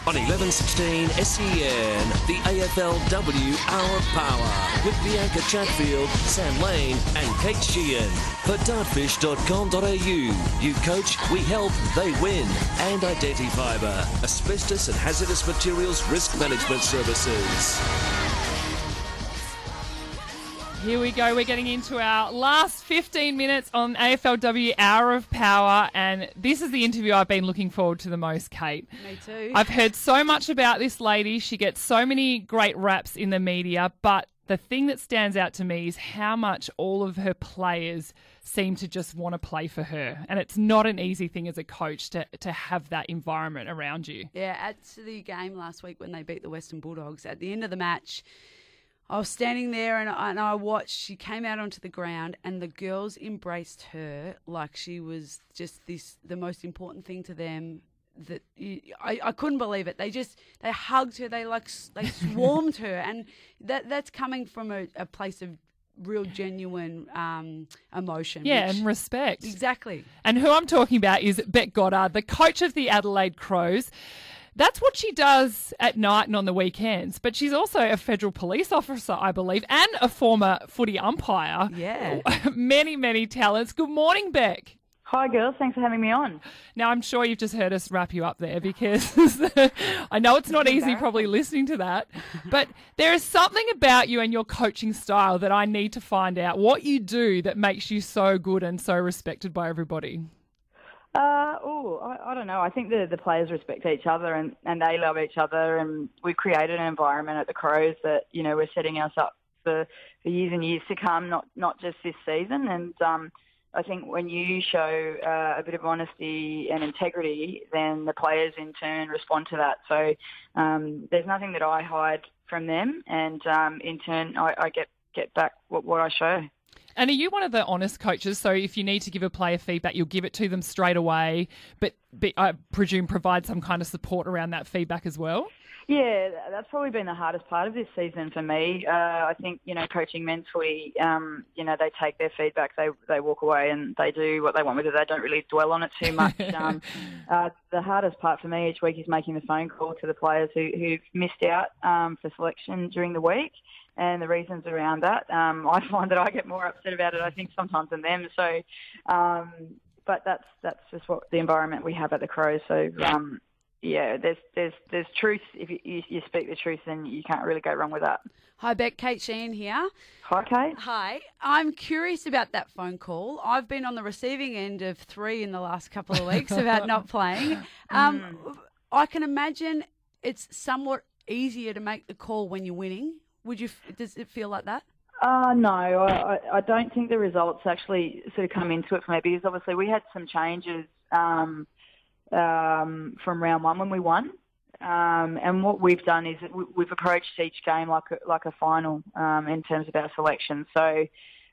On 1116 SEN, the AFLW Hour of Power with Bianca Chatfield, Sam Lane and Kate Sheehan. For dartfish.com.au, you coach, we help, they win. And Identifiber, asbestos and hazardous materials risk management services. Here we go. We're getting into our last 15 minutes on AFLW Hour of Power, and this is the interview I've been looking forward to the most, Kate. Me too. I've heard so much about this lady. She gets so many great raps in the media, but the thing that stands out to me is how much all of her players seem to just want to play for her. And it's not an easy thing as a coach to have that environment around you. Yeah, at the game last week when they beat the Western Bulldogs, at the end of the match, I was standing there and I watched. She came out onto the ground and the girls embraced her like she was just the most important thing to them. That I couldn't believe it. They hugged her. They swarmed her, and that's coming from a place of real genuine emotion. Yeah, and respect. Exactly. And who I'm talking about is Bec Goddard, the coach of the Adelaide Crows. That's what she does at night and on the weekends. But she's also a federal police officer, I believe, and a former footy umpire. Yeah. Many, many talents. Good morning, Bec. Hi, girls. Thanks for having me on. Now, I'm sure you've just heard us wrap you up there because I know it's not easy probably listening to that. But there is something about you and your coaching style that I need to find out what you do that makes you so good and so respected by everybody. I don't know. I think the players respect each other and they love each other, and we've created an environment at the Crows that, you know, we're setting us up for years and years to come, not just this season. And I think when you show a bit of honesty and integrity, then the players in turn respond to that. So there's nothing that I hide from them, and in turn I get back what I show. And are you one of the honest coaches? So if you need to give a player feedback, you'll give it to them straight away, but I presume provide some kind of support around that feedback as well? Yeah, that's probably been the hardest part of this season for me. I think, you know, coaching men's footy, you know, they take their feedback, they walk away and they do what they want with it. They don't really dwell on it too much. The hardest part for me each week is making the phone call to the players who've missed out for selection during the week. And the reasons around that, I find that I get more upset about it, I think, sometimes than them. So, but that's just what the environment we have at the Crows. So, yeah, there's truth. If you speak the truth, then you can't really go wrong with that. Hi, Bec. Kate Sheehan here. Hi, Kate. Hi. I'm curious about that phone call. I've been on the receiving end of 3 in the last couple of weeks about not playing. I can imagine it's somewhat easier to make the call when you're winning. Does it feel like that? No, I don't think the results actually sort of come into it for me, because obviously we had some changes from round one when we won. And what we've done is we've approached each game like a final in terms of our selection. So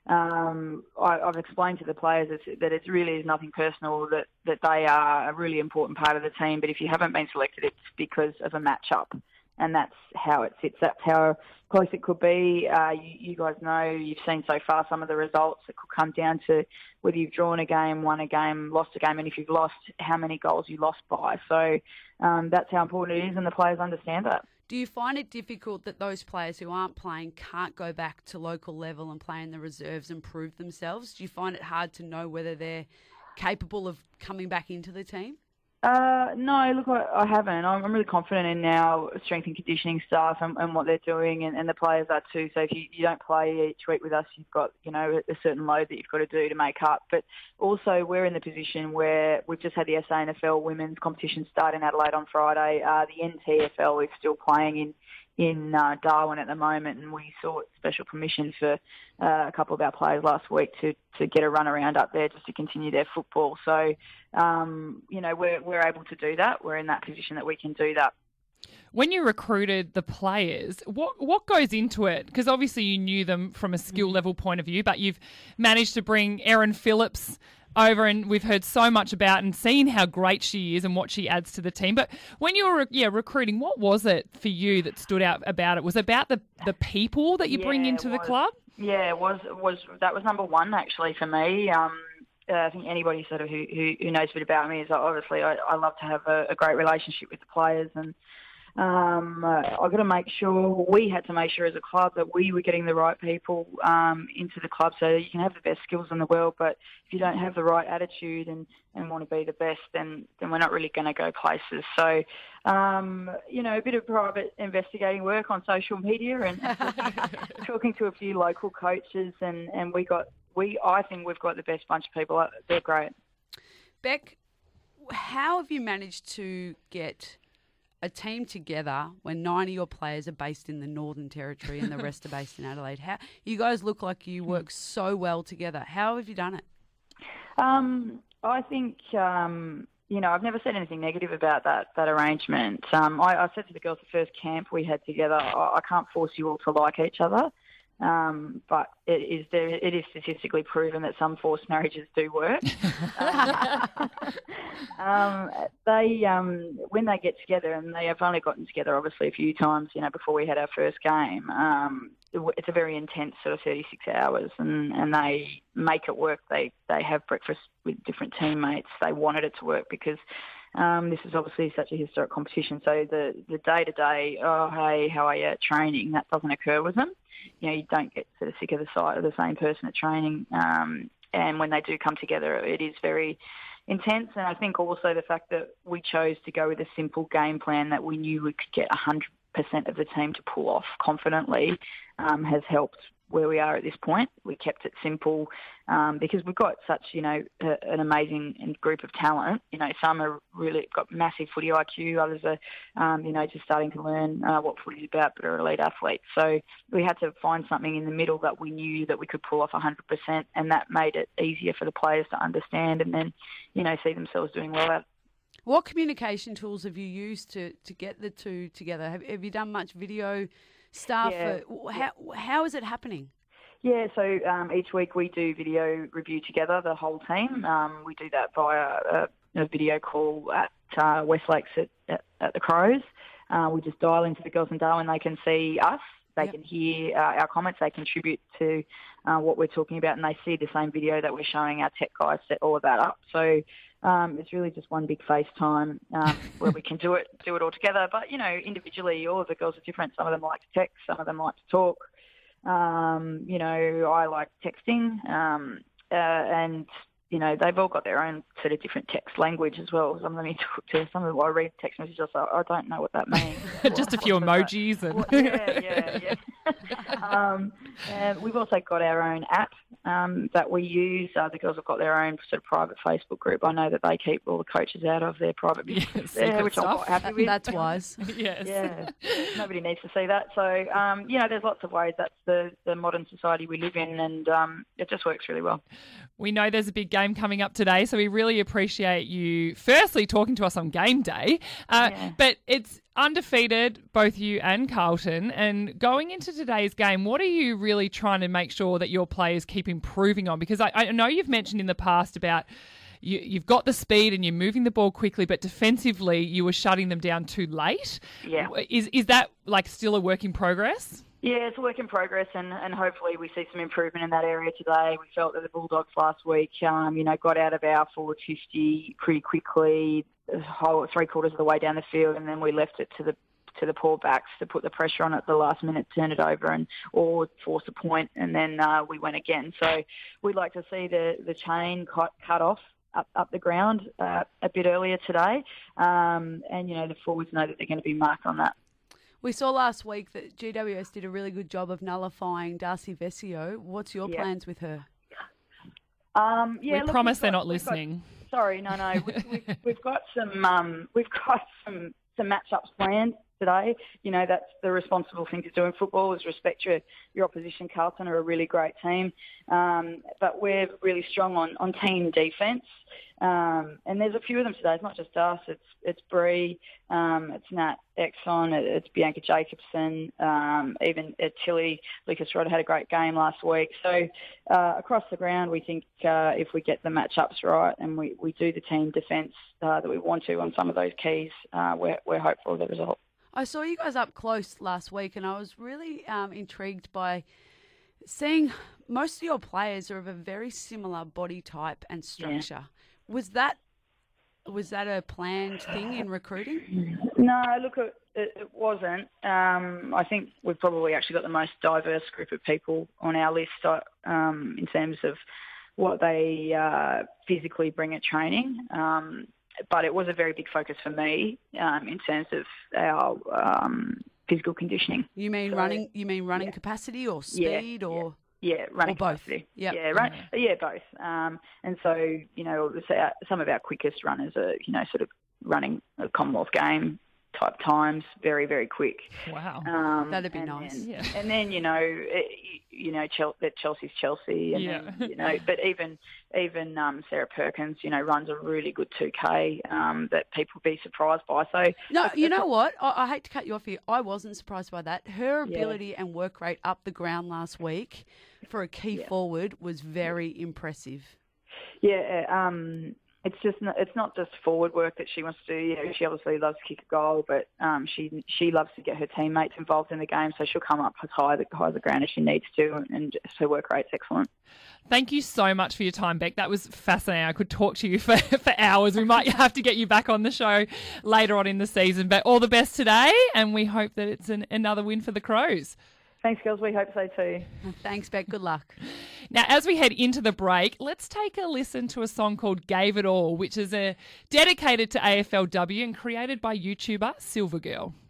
I've explained to the players that it really is nothing personal, that they are a really important part of the team. But if you haven't been selected, it's because of a matchup. And that's how it sits. That's how close it could be. You guys know, you've seen so far some of the results. It could come down to whether you've drawn a game, won a game, lost a game, and if you've lost, how many goals you lost by. So that's how important it is, and the players understand that. Do you find it difficult that those players who aren't playing can't go back to local level and play in the reserves and prove themselves? Do you find it hard to know whether they're capable of coming back into the team? No, look, I haven't. I'm really confident in our strength and conditioning staff and what they're doing, and the players are too. So if you don't play each week with us, you've got, you know, a certain load that you've got to do to make up. But also we're in the position where we've just had the SANFL women's competition start in Adelaide on Friday. The NTFL is still playing in Darwin at the moment, and we sought special permission for a couple of our players last week to get a run around up there just to continue their football. So, you know, we're able to do that. We're in that position that we can do that. When you recruited the players, what goes into it? Because obviously you knew them from a skill level point of view, but you've managed to bring Erin Phillips over, and we've heard so much about and seen how great she is and what she adds to the team. But when you were recruiting, what was it for you that stood out about it? Was it about the people that you bring into the club? Yeah, it was. That was number one actually for me. I think anybody sort of who knows a bit about me is obviously I love to have a great relationship with the players, and I've got to make sure, we had to make sure as a club that we were getting the right people into the club so that you can have the best skills in the world, but if you don't have the right attitude and want to be the best, then we're not really going to go places. So, a bit of private investigating work on social media and talking to a few local coaches, and I think we've got the best bunch of people. They're great. Beck, how have you managed to get a team together when 9 of your players are based in the Northern Territory and the rest are based in Adelaide? How you guys look like you work so well together. How have you done it? I think, I've never said anything negative about that arrangement. I said to the girls the first camp we had together, I can't force you all to like each other. But it is statistically proven that some forced marriages do work. When they get together, and they have only gotten together obviously a few times, before we had our first game, it's a very intense sort of 36 hours, and they make it work. They have breakfast with different teammates. They wanted it to work because this is obviously such a historic competition. So the day-to-day, oh, hey, how are you at training, that doesn't occur with them. You don't get sort of sick of the sight of the same person at training. And when they do come together, it is very intense. And I think also the fact that we chose to go with a simple game plan that we knew we could get 100% of the team to pull off confidently has helped where we are at this point. We kept it simple because we've got such, an amazing group of talent. Some are really got massive footy IQ, others are, just starting to learn what footy is about, but are elite athletes. So we had to find something in the middle that we knew that we could pull off 100%, and that made it easier for the players to understand and then, see themselves doing well at it. What communication tools have you used to get the two together? Have you done much video stuff? Yeah. How is it happening? Yeah, so each week we do video review together, the whole team. We do that via a video call at West Lakes at the Crows. We just dial into the Girls in Darwin. They can see us. They can hear our comments. They contribute to what we're talking about, and they see the same video that we're showing. Our tech guys set all of that up. So it's really just one big FaceTime where we can do it all together. But, individually, all of the girls are different. Some of them like to text. Some of them like to talk. I like texting. And they've all got their own sort of different text language as well. Some of them some of them I read text messages, I don't know what that means. Just a few emojis. Yeah. And we've also got our own app that we use. The girls have got their own sort of private Facebook group. I know that they keep all the coaches out of their private business there, which I'm quite happy with. That's wise. Yes. Yeah. Nobody needs to see that. So, there's lots of ways. That's the modern society we live in, and it just works really well. We know there's a big game coming up today, so we really appreciate you firstly talking to us on game day. But it's undefeated, both you and Carlton. And going into today's game, what are you really trying to make sure that your players keep improving on? Because I know you've mentioned in the past about you've got the speed and you're moving the ball quickly, but defensively you were shutting them down too late. Yeah. Is that still a work in progress? Yeah, it's a work in progress, and hopefully we see some improvement in that area today. We felt that the Bulldogs last week, got out of our forward 50 pretty quickly, the whole 3/4 of the way down the field, and then we left it to the poor backs to put the pressure on at the last minute, turn it over, or force a point, and then we went again. So we'd like to see the chain cut off up the ground a bit earlier today, and the forwards know that they're going to be marked on that. We saw last week that GWS did a really good job of nullifying Darcy Vesio. What's your plans with her? We promise they're not listening. Sorry, no. We've got some matchups planned today. That's the responsible thing to do in football is respect your opposition. Carlton are a really great team, but we're really strong on team defence. And there's a few of them today. It's not just us. It's Bree, it's Nat Exxon, it's Bianca Jacobson, even Tilly. Lucas Rod had a great game last week. So across the ground, we think if we get the matchups right and we do the team defence that we want to on some of those keys, we're hopeful of the result. I saw you guys up close last week, and I was really intrigued by seeing most of your players are of a very similar body type and structure. Yeah. Was that Was that a planned thing in recruiting? No, look, it wasn't. I think we've probably actually got the most diverse group of people on our list in terms of what they physically bring at training. But it was a very big focus for me in terms of our physical conditioning. You mean running? You mean running capacity or speed or? Yeah, running or both. capacity. Yep. Yeah, both. And so, some of our quickest runners are, sort of running a Commonwealth game type times, very, very quick. Wow. That'd be nice. And then, Chelsea's Chelsea. And then, but even Sarah Perkins, runs a really good 2K that people be surprised by. So no, you know what? I hate to cut you off here. I wasn't surprised by that. Her ability and work rate up the ground last week for a key forward was very impressive. Yeah, it's not just forward work that she wants to do. She obviously loves to kick a goal, but she loves to get her teammates involved in the game, so she'll come up as high the ground as she needs to, and her work rate's excellent. Thank you so much for your time, Beck. That was fascinating. I could talk to you for hours. We might have to get you back on the show later on in the season, but all the best today, and we hope that it's another win for the Crows. Thanks, girls. We hope so too. Thanks, Beck. Good luck. Now, as we head into the break, let's take a listen to a song called Gave It All, which is dedicated to AFLW and created by YouTuber Silvergirl.